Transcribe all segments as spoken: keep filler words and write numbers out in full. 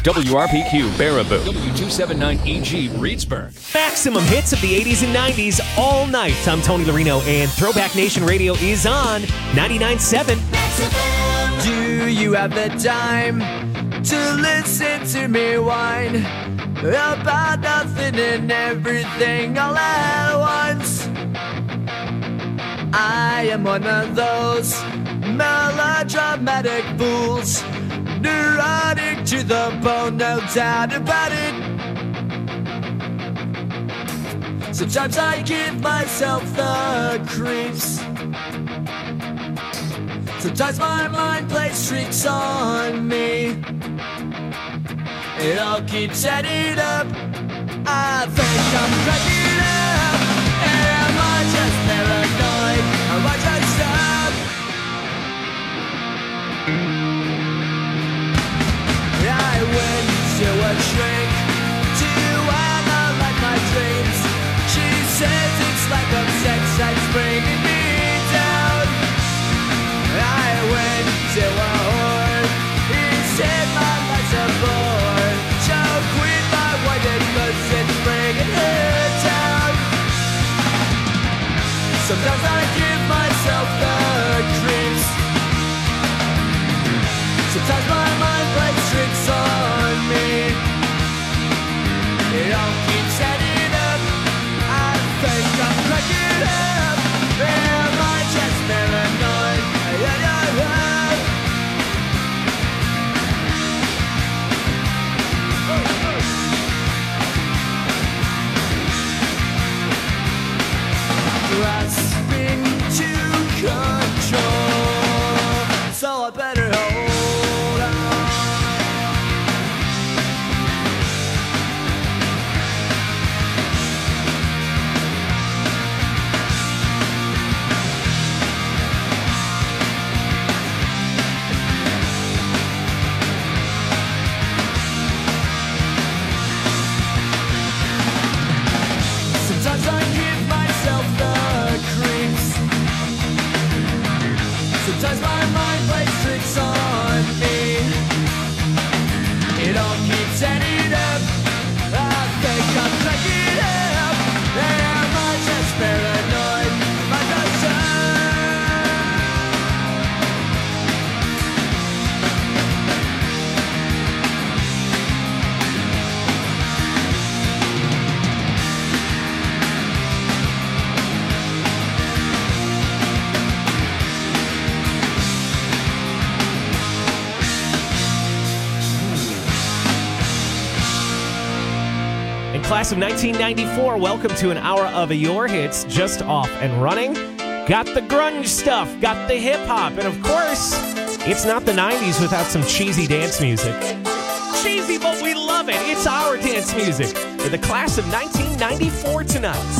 W R P Q Baraboo, W two seventy-nine E G Reedsburg. Maximum hits of the eighties and nineties all night. I'm Tony Larino, and Throwback Nation Radio is on ninety-nine point seven. Do you have the time to listen to me whine about nothing and everything all at once? I am one of those melodramatic fools, neurotic to the bone, no doubt about it. Sometimes I give myself the creeps. Sometimes my mind plays tricks on me. It all keeps adding up. I think I'm cracking up. Am I just paranoid? Am I just up? I went to a shrink to analyze my dreams. She says it's like a sex that's bringing me down. I went to a whore. He said my life's a bore. Choke with my white cause it's bringing her down. Sometimes I give myself the creeps. Sometimes my mind plays tricks on me. It all keeps adding up. I think I'm cracking up. Am I just paranoid? Yeah, yeah, yeah. Grasping to control, so I better hold on. Sometimes I give myself the creeps. Sometimes my mind plays tricks on me. It all keeps adding up. I think I'm cracking up. Am I just paranoid? Am I just In class of nineteen ninety-four, welcome to an hour of your hits just off and running. Got the grunge stuff, got the hip-hop, and of course, it's not the nineties without some cheesy dance music. Cheesy, but we love it. It's our dance music for the class of nineteen ninety-four tonight.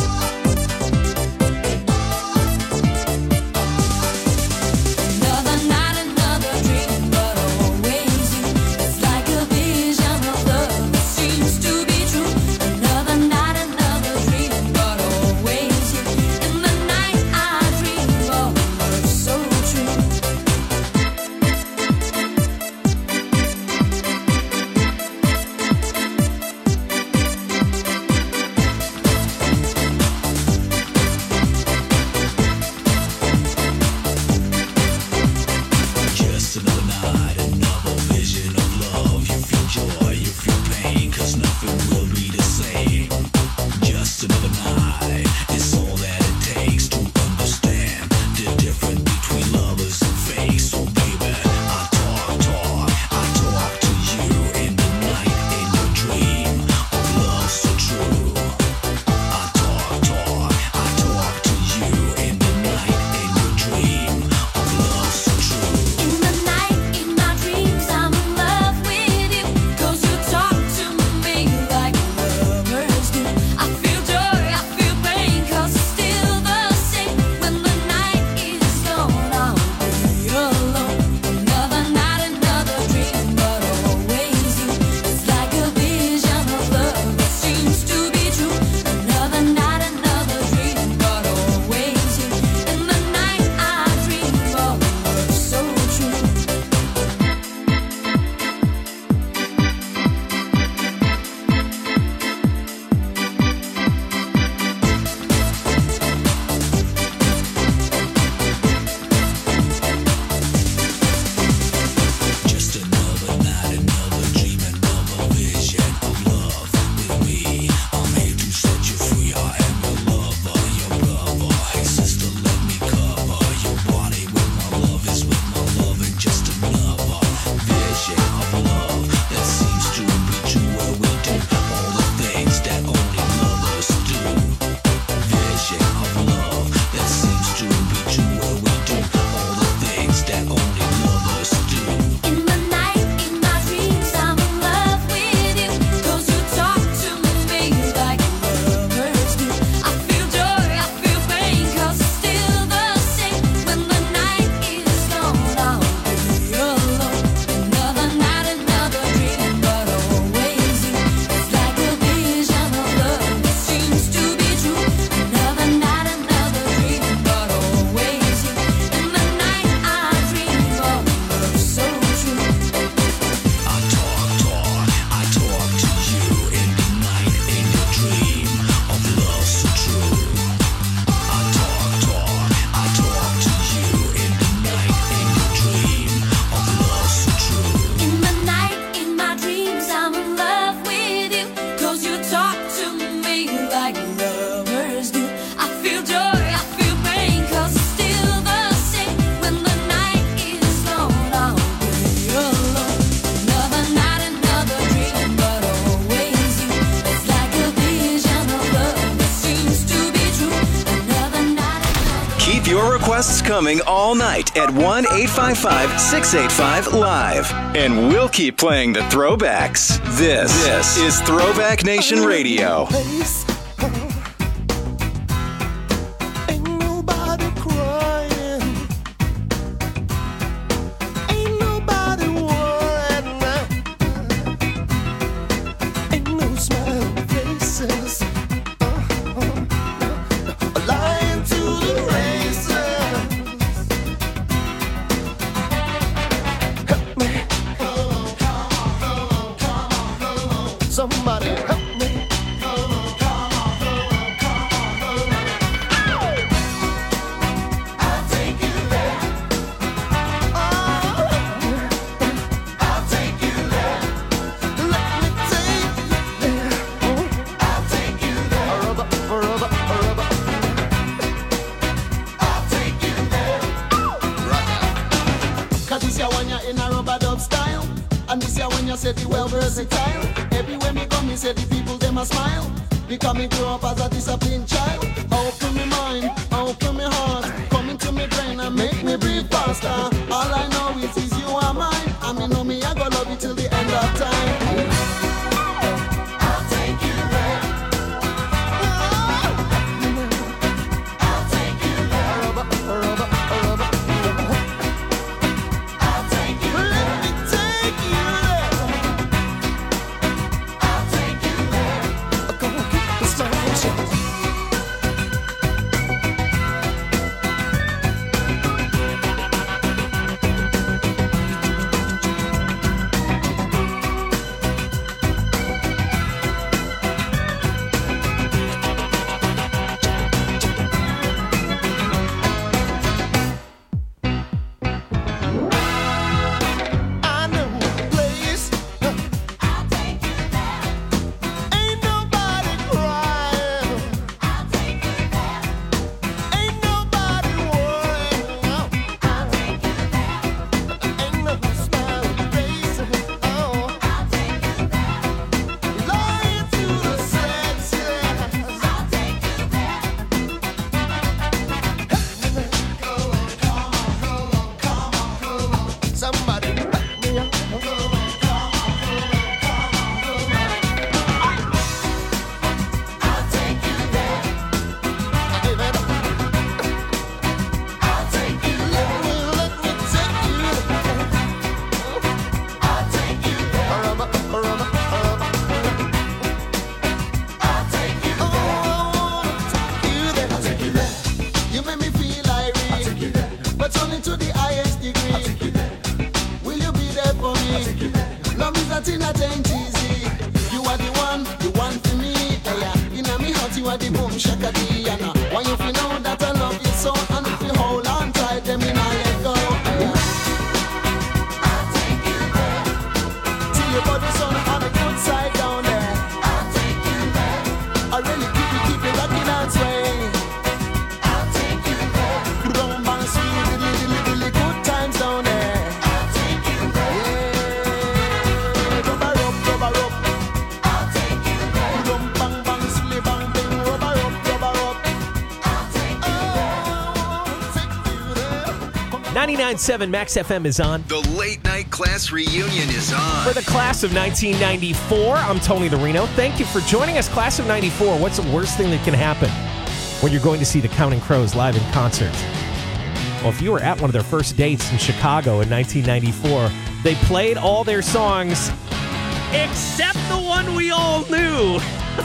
guests coming all night at one eight five five, six eight five, live. And we'll keep playing the throwbacks. This, this is Throwback Nation Radio. Somebody help me. Come on, come on, come on, come on, come on. I'll take you there. Oh, I'll take you there. Let me take you there. I'll take you there. Rubber, rubber, rubber. I'll take you there. Right now. 'Cause this year when you're in a rubber dub style, and this year when you say the well versatile. Everywhere me come, me say the people them a smile. Because me grew up as a disciplined child. Open me mind, open me heart. Come into me brain and make me breathe faster. All I know is, is you are mine. And me know me I go love you till the end of time. I'll take you there. I'll take you there. Rubber, rubber, rubber. I'll take you there. Let me take you there. ninety-nine point seven Max F M is on. The late night class reunion is on. For the class of nineteen ninety-four, I'm Tony the Reno. Thank you for joining us. Class of ninety-four, what's the worst thing that can happen when you're going to see the Counting Crows live in concert? Well, if you were at one of their first dates in Chicago in nineteen ninety-four, they played all their songs except the one we all knew.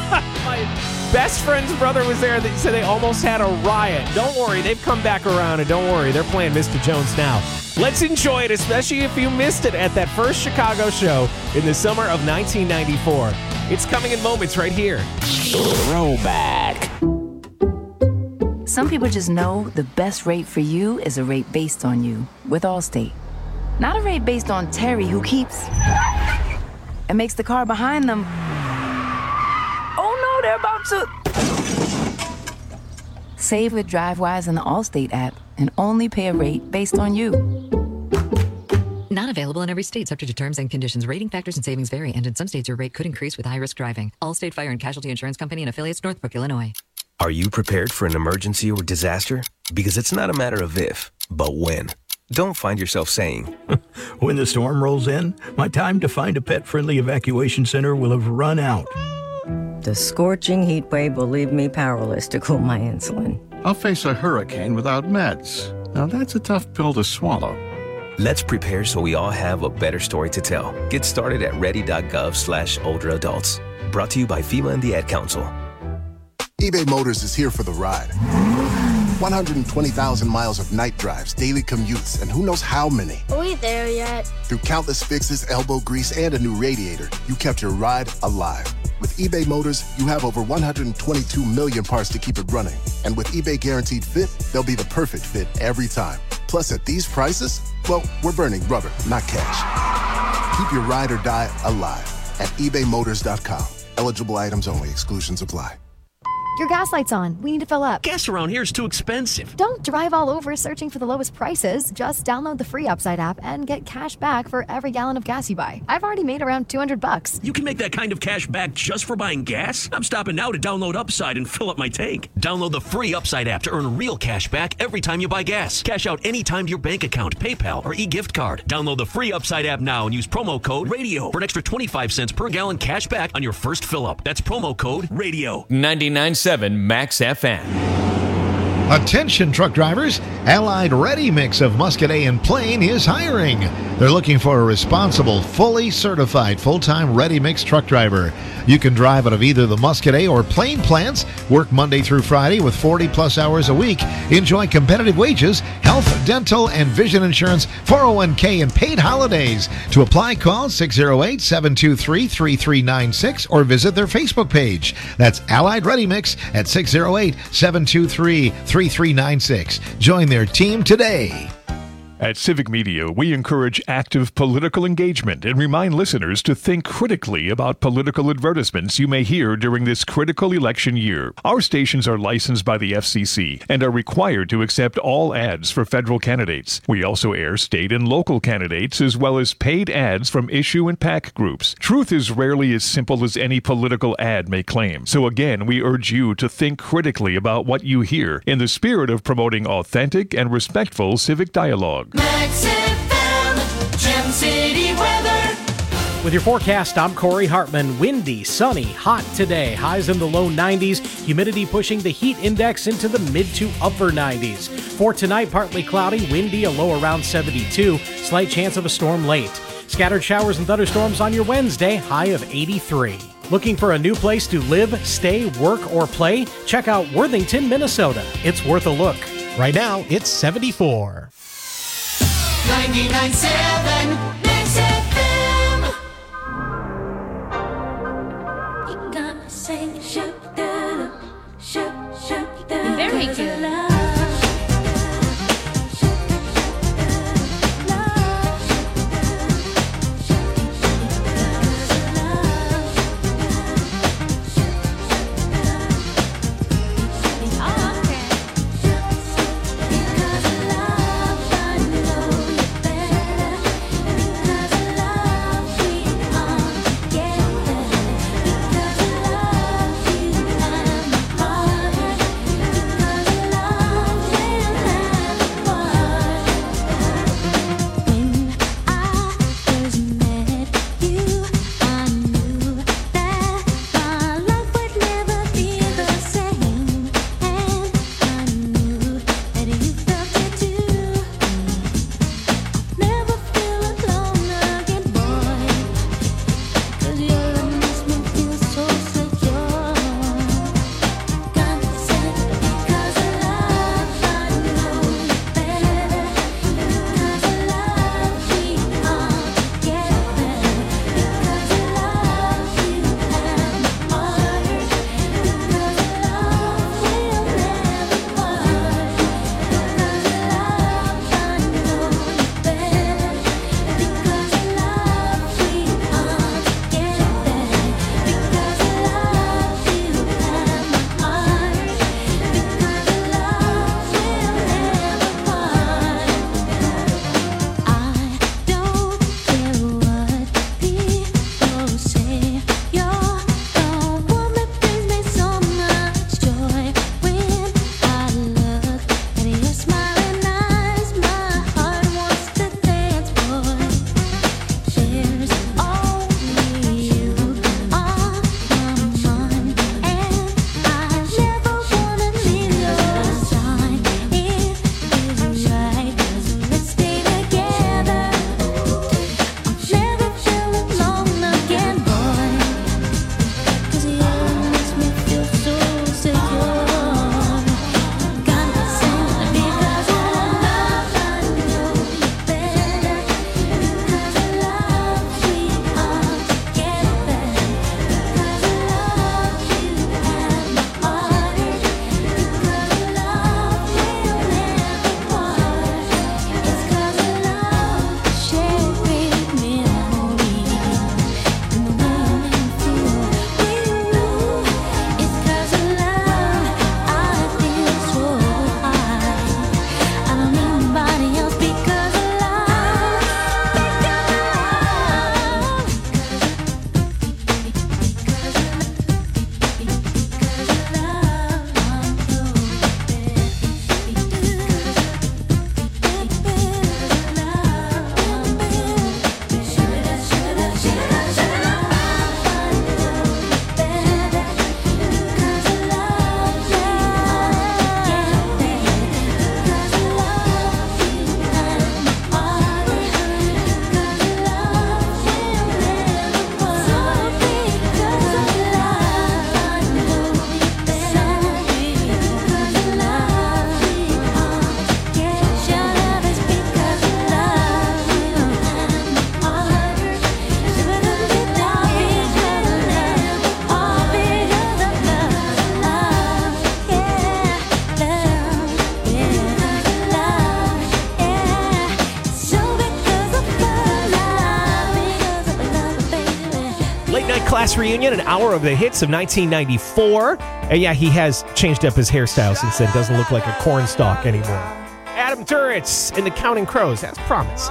My best friend's brother was there. They said they almost had a riot. Don't worry, they've come back around, and don't worry, they're playing Mister Jones now. Let's enjoy it, especially if you missed it at that first Chicago show in the summer of nineteen ninety-four. It's coming in moments right here. Throwback. Some people just know the best rate for you is a rate based on you with Allstate. Not a rate based on Terry, who keeps and makes the car behind them. Oh no, they're about to. Save with DriveWise in the Allstate app and only pay a rate based on you. Not available in every state, subject to terms and conditions. Rating factors and savings vary, and in some states your rate could increase with high-risk driving. Allstate Fire and Casualty Insurance Company and affiliates, Northbrook, Illinois. Are you prepared for an emergency or disaster? Because it's not a matter of if, but when. Don't find yourself saying, when the storm rolls in, my time to find a pet-friendly evacuation center will have run out. The scorching heat wave will leave me powerless to cool my insulin. I'll face a hurricane without meds. Now that's a tough pill to swallow. Let's prepare so we all have a better story to tell. Get started at ready.gov slash older adults. Brought to you by FEMA and the Ad Council. eBay Motors is here for the ride. one hundred twenty thousand miles of night drives, daily commutes, and who knows how many. Are we there yet? Through countless fixes, elbow grease, and a new radiator, you kept your ride alive. With eBay Motors, you have over one hundred twenty-two million parts to keep it running. And with eBay Guaranteed Fit, they'll be the perfect fit every time. Plus, at these prices, well, we're burning rubber, not cash. Keep your ride or die alive at ebay motors dot com. Eligible items only. Exclusions apply. Your gas light's on. We need to fill up. Gas around here is too expensive. Don't drive all over searching for the lowest prices. Just download the free Upside app and get cash back for every gallon of gas you buy. I've already made around two hundred bucks. You can make that kind of cash back just for buying gas? I'm stopping now to download Upside and fill up my tank. Download the free Upside app to earn real cash back every time you buy gas. Cash out anytime to your bank account, PayPal, or e-gift card. Download the free Upside app now and use promo code RADIO for an extra twenty-five cents per gallon cash back on your first fill up. That's promo code RADIO. ninety-nine point seven Max F M. Attention truck drivers, Allied Ready Mix of Muscadet and Plain is hiring. They're looking for a responsible, fully certified, full-time Ready Mix truck driver. You can drive out of either the Muscadet or Plain plants, work Monday through Friday with forty plus hours a week, enjoy competitive wages, health, dental, and vision insurance, four oh one k, and paid holidays. To apply, call six oh eight, seven two three, three three nine six or visit their Facebook page. That's Allied Ready Mix at six oh eight, seven two three, three three nine six. Join their team today. At Civic Media, we encourage active political engagement and remind listeners to think critically about political advertisements you may hear during this critical election year. Our stations are licensed by the F C C and are required to accept all ads for federal candidates. We also air state and local candidates as well as paid ads from issue and PAC groups. Truth is rarely as simple as any political ad may claim. So again, we urge you to think critically about what you hear in the spirit of promoting authentic and respectful civic dialogue. Max F M, Gem City weather. With your forecast, I'm Corey Hartman. Windy, sunny, hot today. Highs in the low nineties. Humidity pushing the heat index into the mid to upper nineties. For tonight, partly cloudy, windy, a low around seventy-two. Slight chance of a storm late. Scattered showers and thunderstorms on your Wednesday, high of eighty-three. Looking for a new place to live, stay, work, or play? Check out Worthington, Minnesota. It's worth a look. Right now, it's seventy-four. ninety-nine point seven Max F M. You gotta say shoot da shoot shoot da. Very good. Love Class Reunion, an hour of the hits of nineteen ninety-four. And yeah, he has changed up his hairstyle since then. Doesn't look like a cornstalk anymore. Adam Duritz in the Counting Crows, as promised.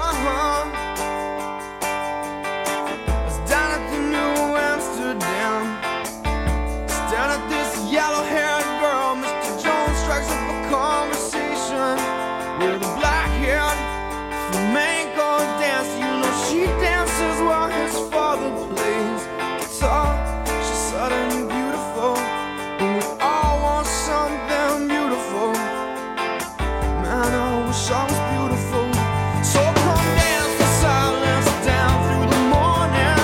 Yellow-haired girl, Mister Jones strikes up a conversation with a black-haired flamenco dancer. You know she dances while his father plays guitar. She's suddenly beautiful, and we all want something beautiful. Man, I wish I was beautiful. So come dance the silence down through the morning.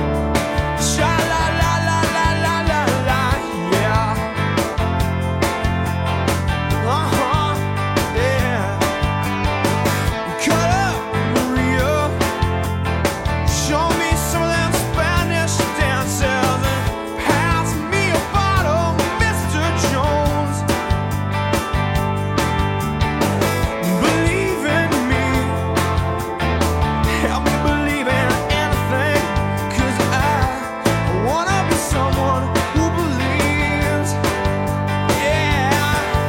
Sha-la-la-la-la-la-la-la, yeah. Uh-huh, yeah. Cut up, Maria. Show me some of them Spanish dances and pass me a bottle, Mister Jones. Believe in me. Help me believe in anything, 'cause I wanna be someone who believes. Yeah.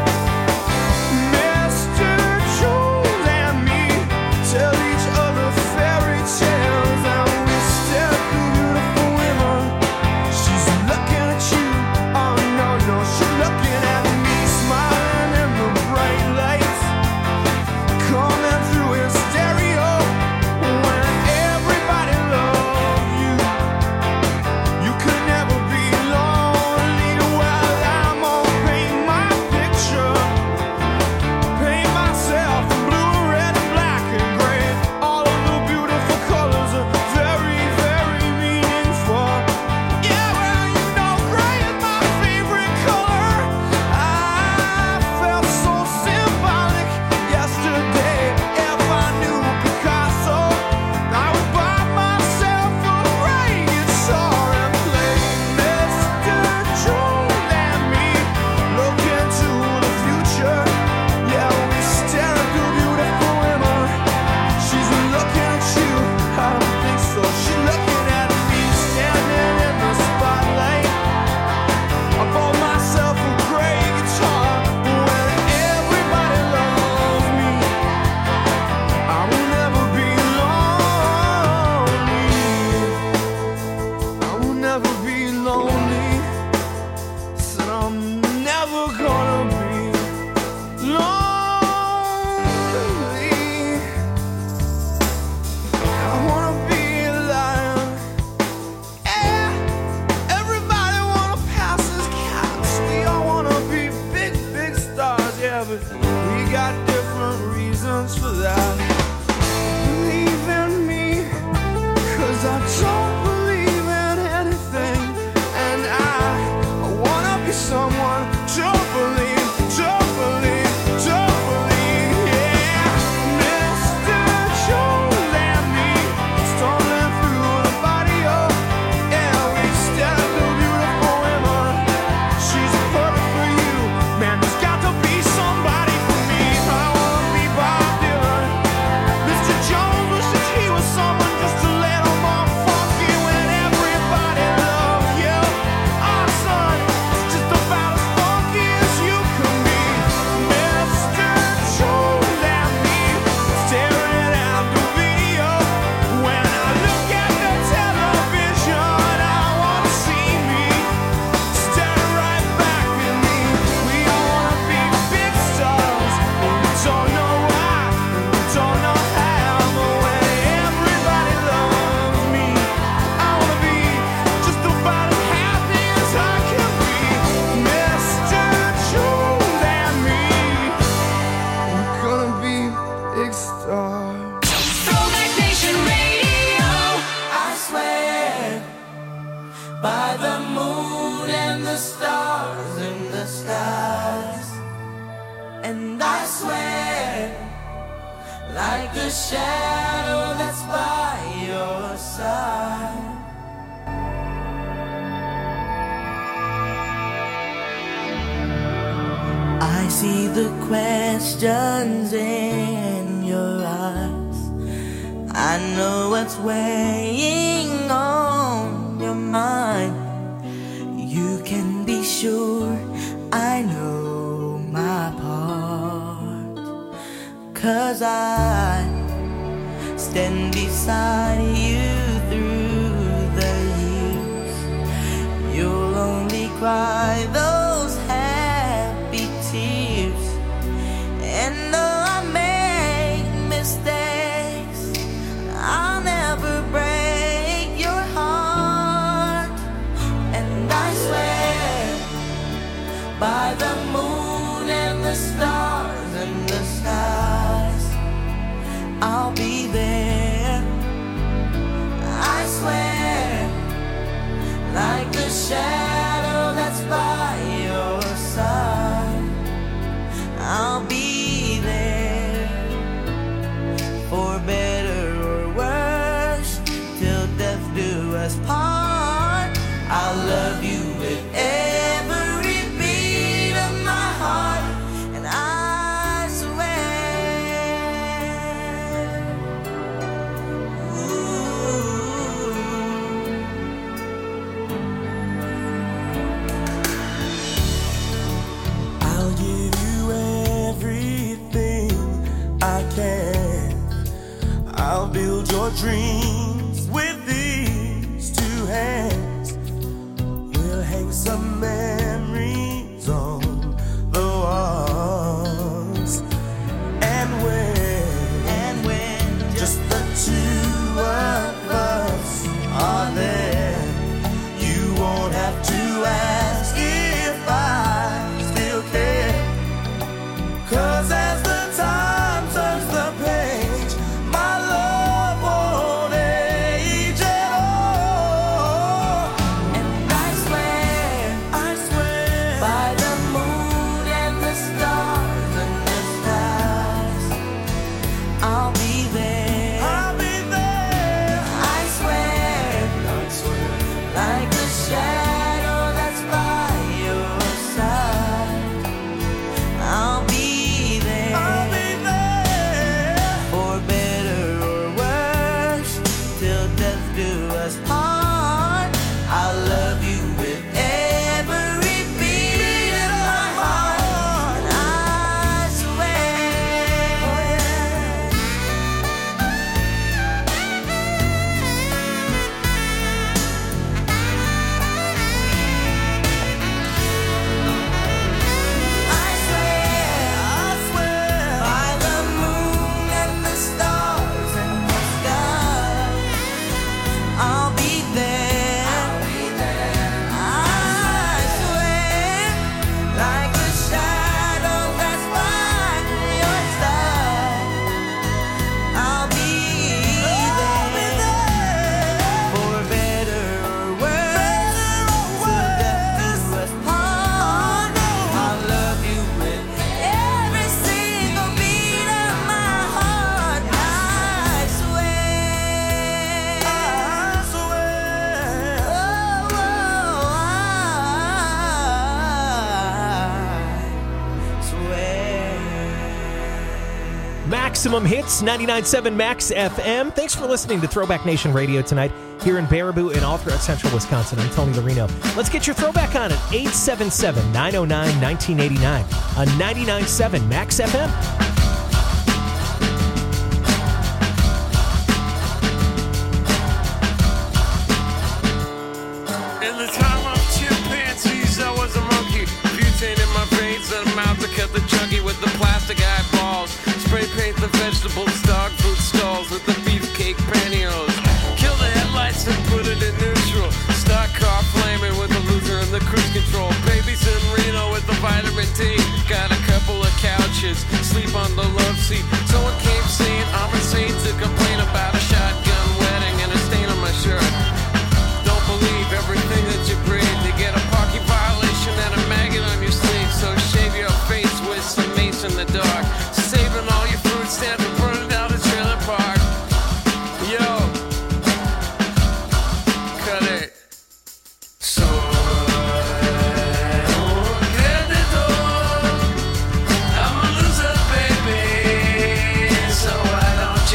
Mister Jones and me tell each other fairy tales, and we stare through beautiful women. She's looking at you, oh no, no, she's looking at me, smiling in the bright lights, coming through in stereo. When everybody loves you, you could never be lonely. Well, I'm gonna paint my picture, paint myself in blue, red, and black, and gray. All of the beautiful colors are very, very meaningful. Yeah, well, you know gray is my favorite color. I felt so symbolic yesterday. If I knew Picasso, I would buy myself a gray guitar and play Mister Jones and me. Look into the future. Yeah, we stare at the beautiful women. She's looking at you. I don't think so. She's looking at me, standing in the spotlight. I bought myself a gray guitar. When everybody loves me, I will never be lonely. I will never be lonely. Said I'm never gonna be lonely. I wanna be a lion. Yeah, everybody wanna pass as cats. We all wanna be big, big stars. Yeah, but we got different reasons for that. Believe in me, 'cause I don't believe in anything. And I, I wanna be someone to believe, to believe, to believe. Yeah, Mister Jones and me, stumbling through the barrio. Yeah, we stare at the beautiful women. She's perfect for you. Man, there's got to be somebody for me. I wanna be Bob Dylan. Mister Jones wishes he was someone just a little more funky when everybody loves you. Our son is just about as funky as you can be. Mister Jones and me, staring at the video. When I look at the television, I wanna see me staring right back at me. We all wanna be big stars, but we don't know why, we don't know how. But when everybody loves me, I wanna be just about as happy as I can be. Mister Jones and me, we're gonna be big stars. Throwback Nation Radio. I swear by the moon and the stars in the skies, and I swear like the shadow that's by your side. I see the questions in your eyes. I know what's weighing on your mind. 'cause I stand beside you through the years. You'll only cry those happy tears. And though I make mistakes, I'll never break your heart. And I swear by the moon and the stars and the skies, I'll be there. I swear, like the shadow that's by your side, I'll be there. For better or worse, till death do us part, I'll love you with every beat of my heart. And I swear, ooh, I'll give you everything I can. I'll build your dreams with these two hands. We'll hang some memories on the walls. And when, and when just the two of us are there, you won't have to ask if I still care. 'Cause as the time turns the page, my love won't age at all. And I swear, I swear, by the moon and the stars and the skies, I'll be there. I'll be there. I swear, I swear, like the shadow that's by your side, I'll be there. I'll be there. For better or worse, till death do us part, I'll love you with every beat of my heart. And I swear, I swear, I swear, by the moon and the stars and the skies, I'll be there. I'll be there. I swear, like the shadow that's by your side, I'll be there. For better or worse, till death do us part, I'll love you with every single beat of my heart. I swear, I swear, oh, I swear. Maximum Hits, ninety-nine point seven Max F M. Thanks for listening to Throwback Nation Radio tonight here in Baraboo and all throughout central Wisconsin. I'm Tony Lorino. Let's get your throwback on at eight seven seven, nine oh nine, nineteen eighty-nine on ninety-nine point seven Max F M. In the time of chimpanzees, I was a monkey. Butane in my veins and a mouth to cut the junkie with the plastic eyeballs. Spray paint the vegetables, dog food stalls with the beefcake pantyhose. Kill the headlights and put it in neutral. Stock car flaming with the loser and the cruise control. Babies in Reno with the vitamin D. Got a couple of couches, sleep on the love seat. Someone came saying I'm insane to complain about a shotgun wedding and a stain on my shirt. Don't believe everything that you breathe. You get a parking violation and a maggot on your sleeve. So shave your face with some mace in the dark. Saving all your food stamps and burning down the trailer park. Yo, cut it. So I'm a loser, baby. So why don't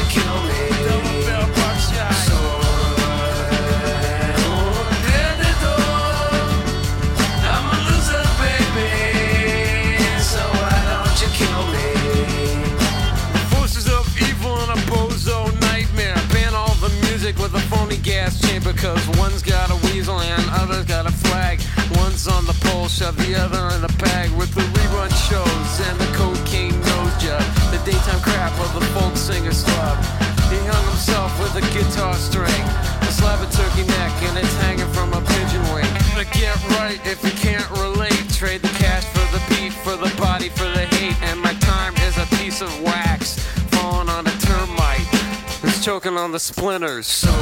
cause one's got a weasel and other's got a flag. One's on the pole, shove the other in a bag with the rerun shows and the cocaine nose job. The daytime crap of the folk singer slub. He hung himself with a guitar string, a slab of turkey neck, and it's hanging from a pigeon wing. But get right if you can't relate. Trade the cash for the beat, for the body, for the hate. And my time is a piece of wax falling on a termite that's choking on the splinters. So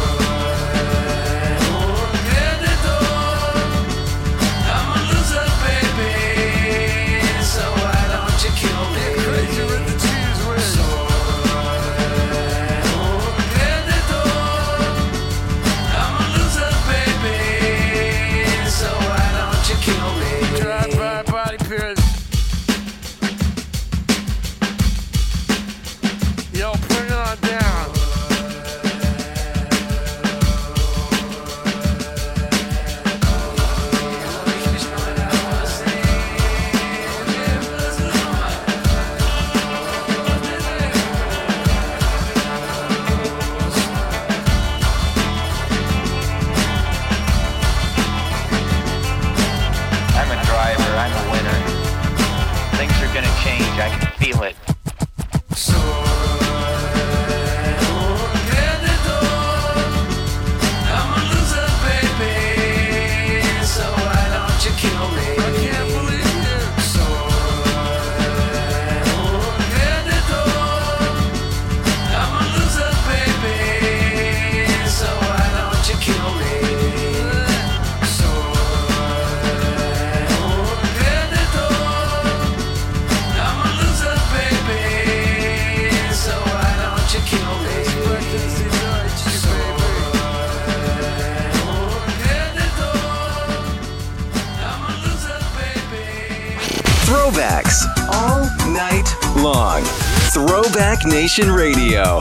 Throwbacks all night long. Throwback Nation Radio.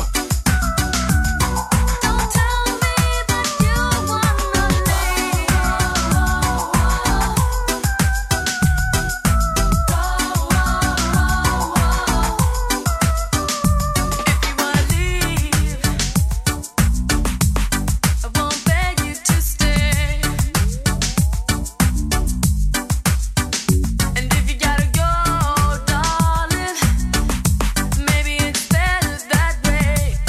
Maybe it's better that way.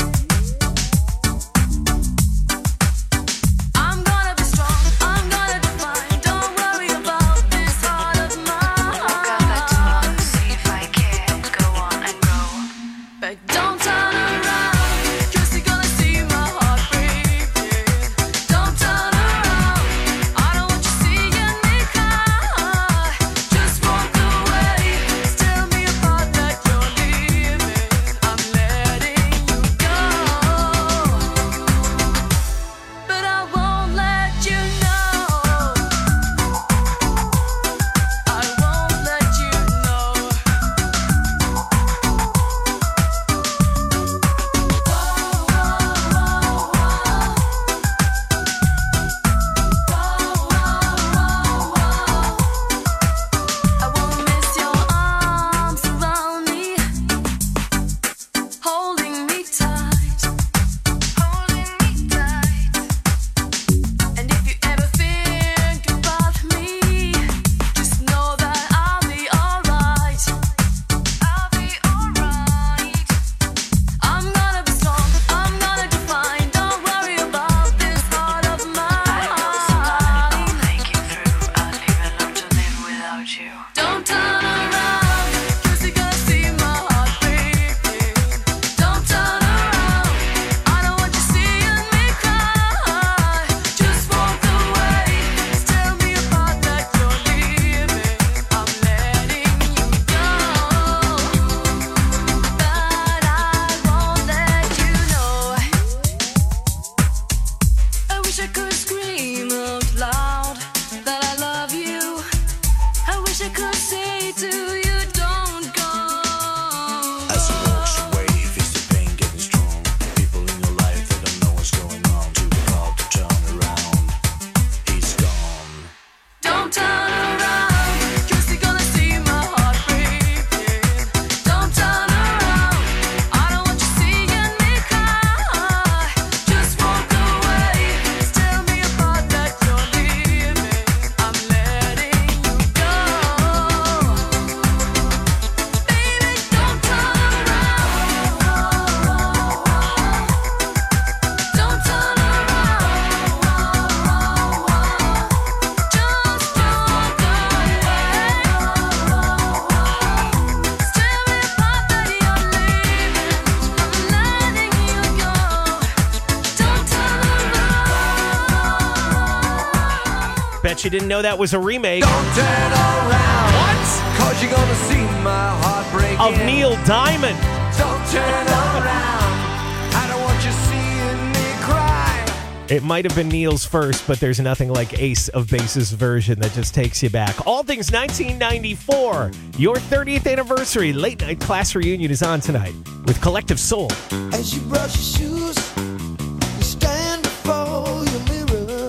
Bet you didn't know that was a remake. Don't turn around. What? Cause you're gonna see my heart break of Neil Diamond. Don't turn around. I don't want you seeing me cry. It might have been Neil's first, but there's nothing like Ace of Base's version that just takes you back. All things nineteen ninety-four. Your thirtieth anniversary late night class reunion is on tonight with Collective Soul. As you brush your shoes, you stand before your mirror,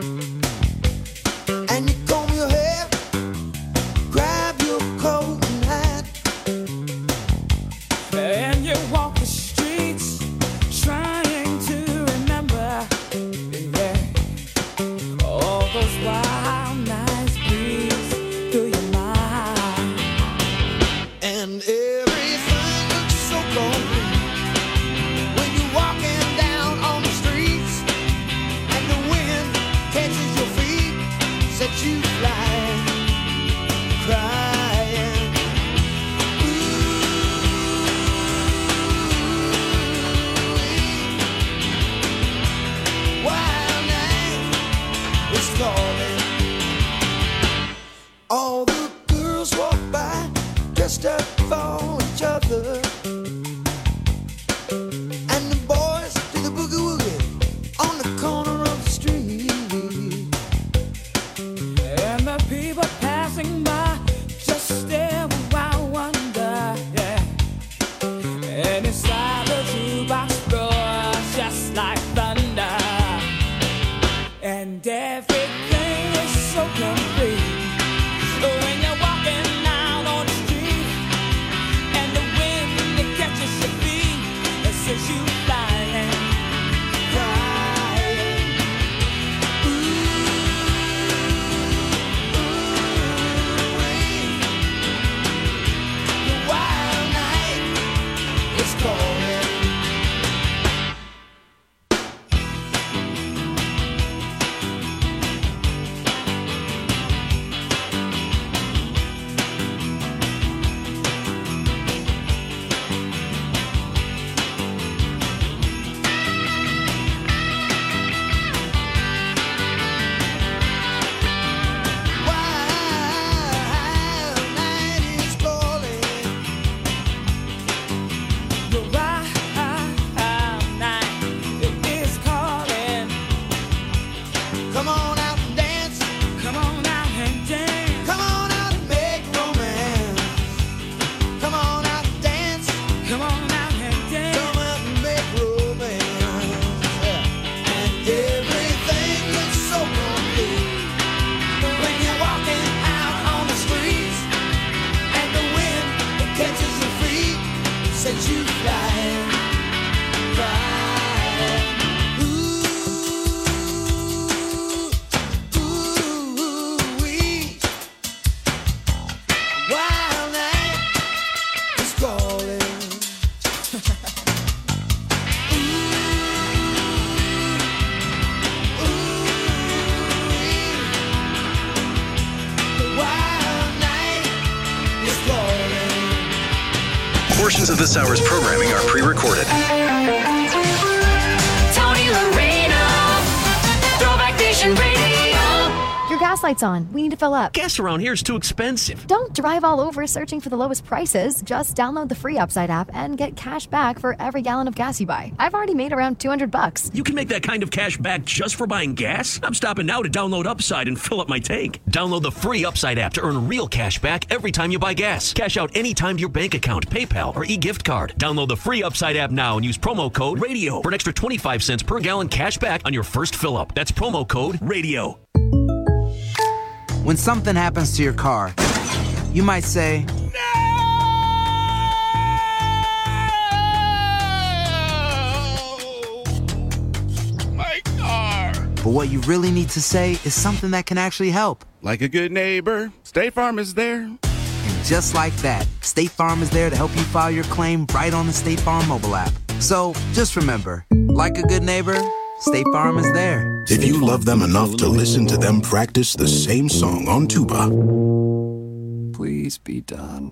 and you comb your hair, grab your coat and hat, and you walk the streets trying to remember, yeah, all those wild nights breeze through your mind, and everything looks so complete. When you're walking down on the streets and the wind catches your feet, sets you flying, crying. Ooh, wild night is calling. All the girls walk by dressed up for each other. And the boys do the boogie woogie on the corner of the street. And the people passing by just stare with wild wonder, yeah. And inside the jukebox roars just like thunder. And everything is so complete when you're walking out on the street, and the wind it catches your feet, it sends you flying, crying. Ooh, ooh, the wild night is calling. Come on out and dance. Come on out and dance. Come on out and make romance. Come on out and dance. Come on out and dance. Come out and make romance. And everything looks so complete when you're walking out on the streets, and the wind that catches your feet sets you flying, flying. Wild night is calling. Wild night is calling. Portions of this hour's programming are pre-recorded. Tony Loreno, Throwback Nation Radio. Your gas light's on. We need to fill up. Gas around here is too expensive. Don't drive all over searching for the lowest prices. Just download the free Upside app and get cash back for every gallon of gas you buy. I've already made around two hundred bucks. You can make that kind of cash back just for buying gas? I'm stopping now to download Upside and fill up my tank. Download the free Upside app to earn real cash back every time you buy gas. Cash out anytime to your bank account, PayPal, or e-gift card. Download the free Upside app now and use promo code RADIO for an extra twenty-five cents per gallon cash back on your first fill up. That's promo code RADIO. When something happens to your car, you might say, My car. but what you really need to say is something that can actually help. Like a good neighbor, State Farm is there. And just like that, State Farm is there to help you file your claim right on the State Farm mobile app. So just remember, like a good neighbor, State Farm is there. If you love them enough to listen to them practice the same song on tuba, Please be done.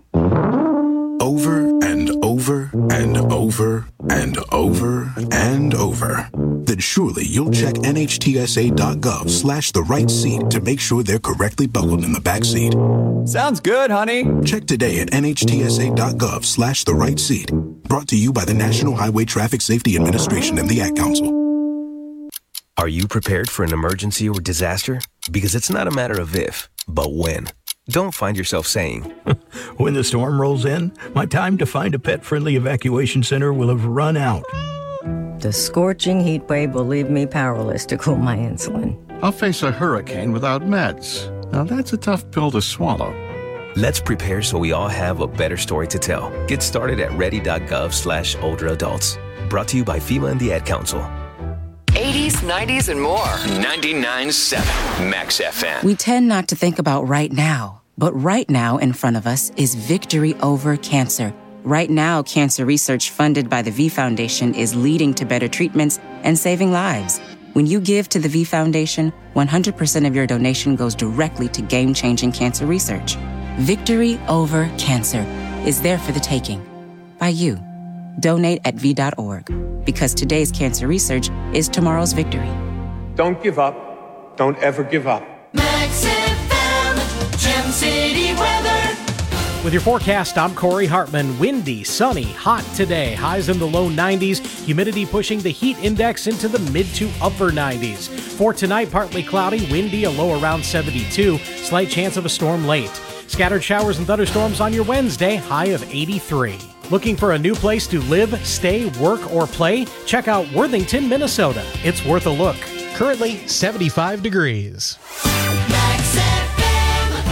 over and over and over and over and over, then surely you'll check nhtsa.gov slash the right seat to make sure they're correctly buckled in the back seat. Sounds good, honey. Check today at nhtsa.gov slash the right seat. Brought to you by the National Highway Traffic Safety Administration and the Ad Council. Are you prepared for an emergency or disaster? Because it's not a matter of if, but when. Don't find yourself saying, when the storm rolls in, my time to find a pet-friendly evacuation center will have run out. The scorching heat wave will leave me powerless to cool my insulin. I'll face a hurricane without meds. Now that's a tough pill to swallow. Let's prepare so we all have a better story to tell. Get started at ready.gov slash older adults. Brought to you by FEMA and the Ad Council. eighties, nineties, and more. ninety-nine point seven Max F M. We tend not to think about right now, but right now in front of us is victory over cancer. Right now, cancer research funded by the V Foundation is leading to better treatments and saving lives. When you give to the V Foundation, one hundred percent of your donation goes directly to game-changing cancer research. Victory over cancer is there for the taking. By you. Donate at V dot org. Because today's cancer research is tomorrow's victory. Don't give up. Don't ever give up. Max F M, Gem City weather. With your forecast, I'm Corey Hartman. Windy, sunny, hot today. Highs in the low nineties. Humidity pushing the heat index into the mid to upper nineties. For tonight, partly cloudy, windy, a low around seventy-two. Slight chance of a storm late. Scattered showers and thunderstorms on your Wednesday, high of eighty-three. Looking for a new place to live, stay, work, or play? Check out Worthington, Minnesota. It's worth a look. Currently seventy-five degrees. Max F M.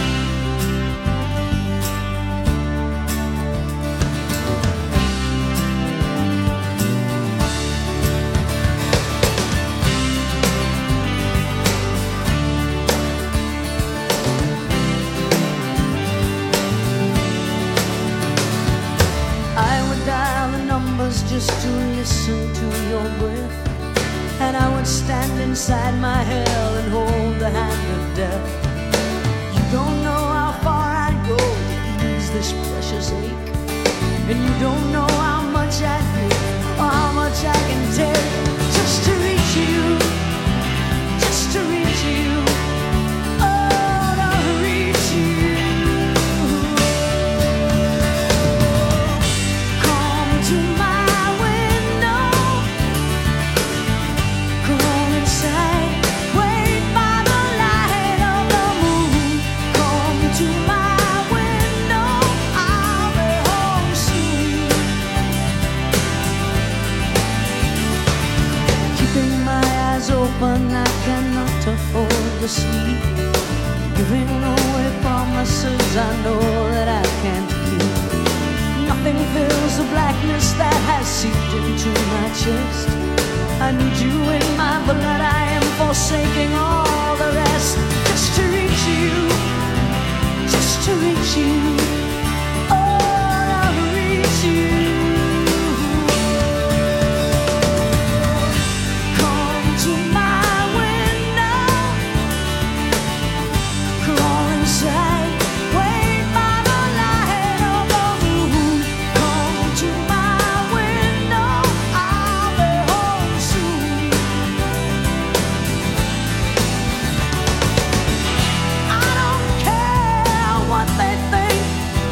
I would dial the numbers just to listen to your breath, and I would stand inside my hell and hold the hand of death. You don't know how far I'd go to ease this precious ache, and you don't know how much I'd give or how much I can take just to reach you, just to reach you, oh, to reach you. Come to my window, come inside, wait by the light of the moon. Come to my window, I'll be home soon. Keeping my eyes open, I cannot afford to sleep. Giving away promises I know that I can't keep. Nothing fills the blackness that has seeped into my chest. I need you in my blood, I am forsaking all the rest. Just to reach you, just to reach you, oh, I'll reach you. Come to my window, crawl inside, wait by the light of the moon. Come to my window, I'll be home soon. I don't care what they think,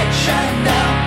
light shine down.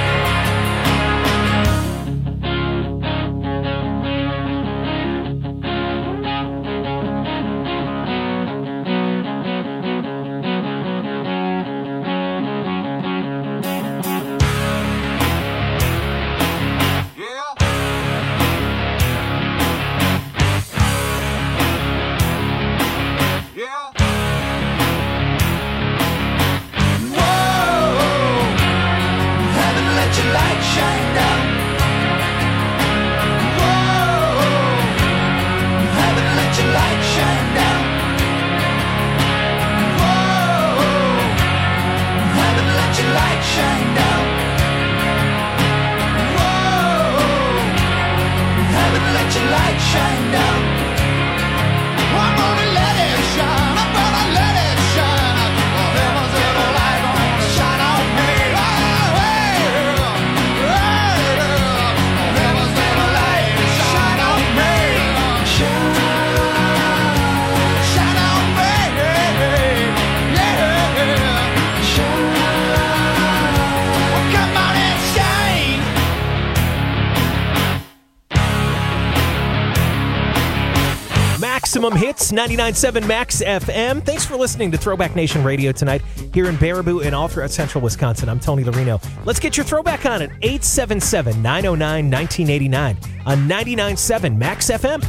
Maximum Hits, ninety-nine point seven Max F M. Thanks for listening to Throwback Nation Radio tonight here in Baraboo and all throughout central Wisconsin. I'm Tony Larino. Let's get your throwback on at eight seven seven, nine oh nine, nineteen eighty-nine on ninety-nine point seven Max F M.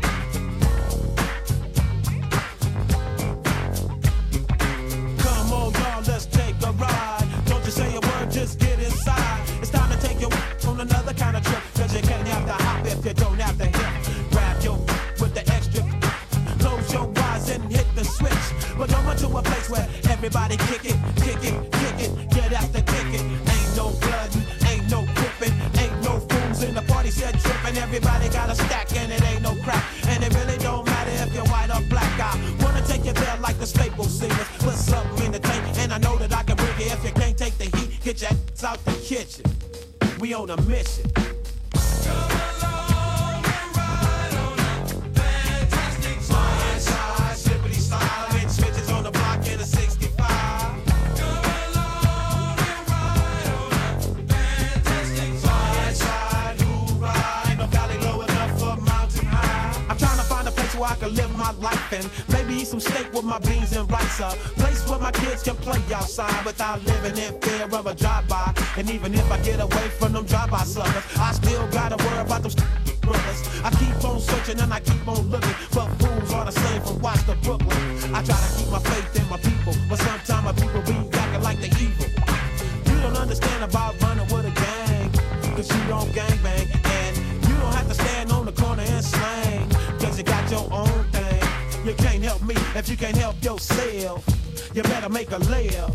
Come on, y'all, let's take a ride. Don't you say a word, just get inside. It's time to take you on another kind of trip. Cause you can't have to hop if you don't have to hit. Grab your with the extra. Close your eyes and hit the switch. But over to a place where everybody kick it, kick it, kick it, get out the ticket. Ain't no bloodin', ain't no gripping, ain't no fools in the party set tripping. Everybody got a stack and it ain't no crack. And it really don't matter if you're white or black. I wanna take you there like the Staples singers. Put something in the tank and I know that I can bring it. If you can't take the heat, get your ass out the kitchen. We on a mission. I can live my life and maybe eat some steak with my beans and rice. A place where my kids can play outside without living in fear of a drive-by. And even if I get away from them drive-by suckers, I still gotta worry about them brothers. I keep on searching and I keep on looking for fools on the same from Watts to Brooklyn. I try to keep my faith in my people, but sometimes my people be acting like they evil. You don't understand about running with a gang, cause you don't gangbang. And you don't have to stand on the corner and slang, cause you got your own thing. You can't help me if you can't help yourself. You better make a layup.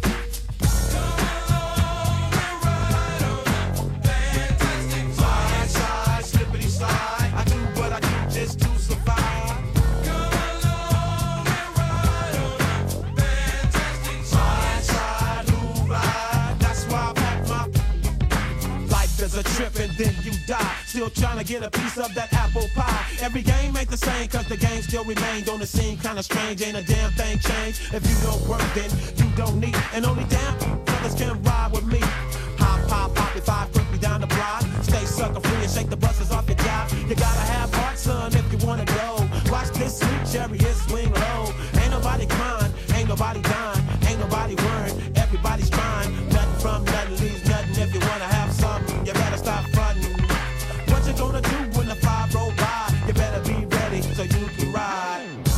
Slide, slide, slippity slide. I do what I do just to survive. Slide, slide, move right. That's why I pack my life is a trip and then you die. Still trying to get a piece of that apple pie. Every game ain't the same cause the game still remain. Don't it seem kinda strange? Ain't a damn thing changed. If you don't work then you don't need. And only damn brothers can ride with me. Hop, hop, hop, if I quickly down the block. Stay sucker free and shake the buses off your job. You gotta have heart, son, if you wanna go. Watch this sweet chariot swing low. Ain't nobody crying, ain't nobody dying, ain't nobody worrying. Everybody's trying. Nothing from nothing leaves nothing. If you wanna have something, you better stop fronting. What you gonna do when the five roll by? You better be ready so you can ride.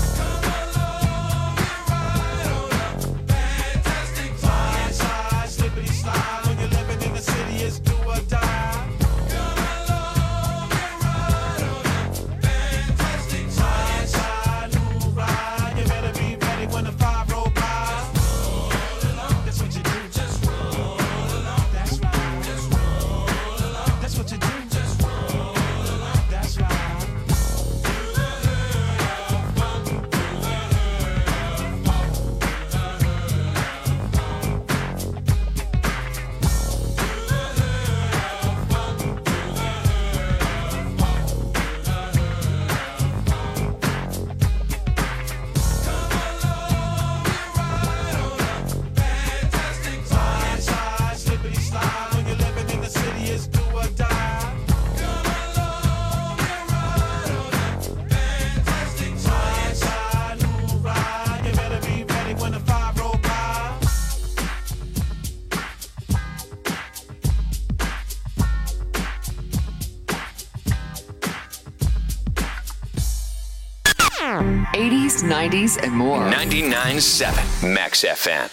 Slide, slide, slippity slide. When you're living in the city, it's do or die. Slide, slide, move right. You better be ready when the five roll by. That's what you do. Just roll along. That's right. Just roll along. That's what you do. Just roll along. That's right. eighties, nineties, and more. ninety-nine point seven Max F M.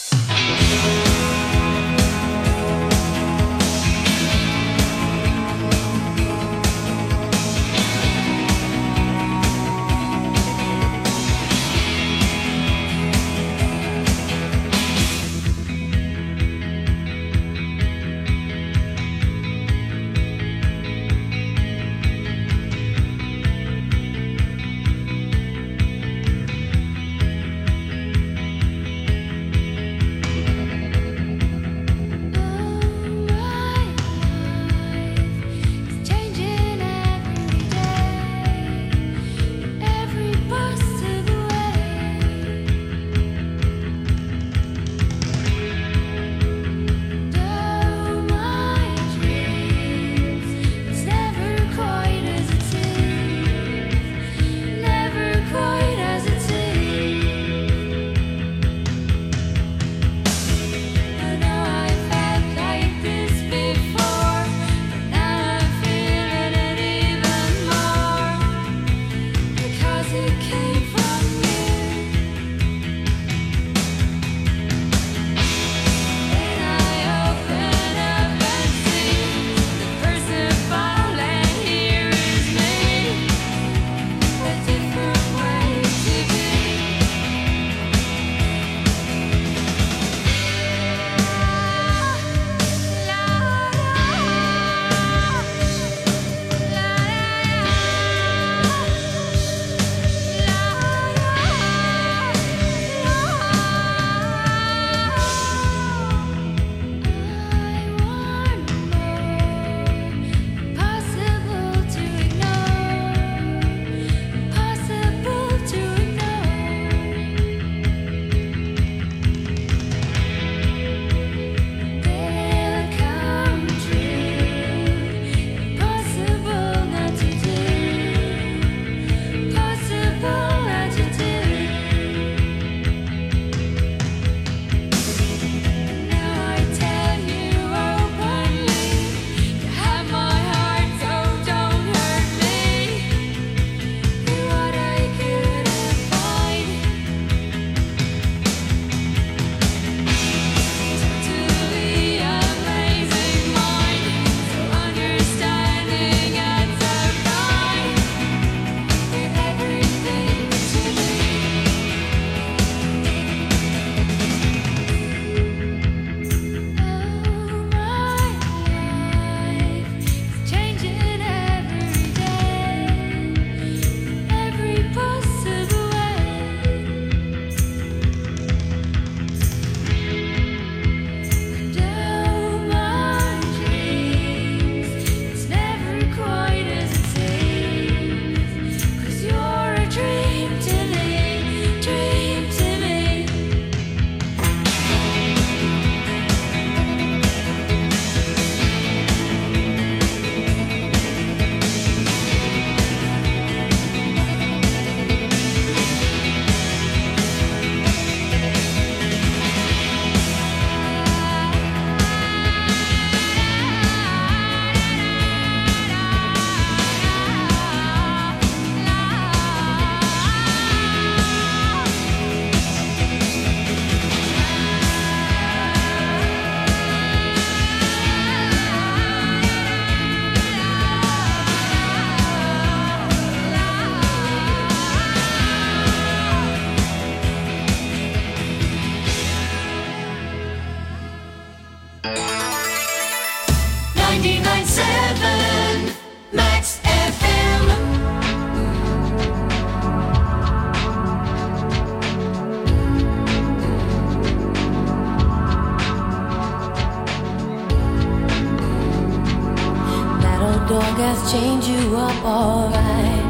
dog has chained you up alright.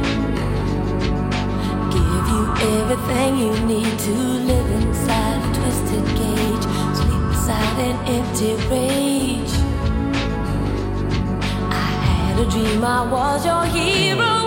Give you everything you need to live inside a twisted cage. Sleep beside an empty rage. I had a dream I was your hero.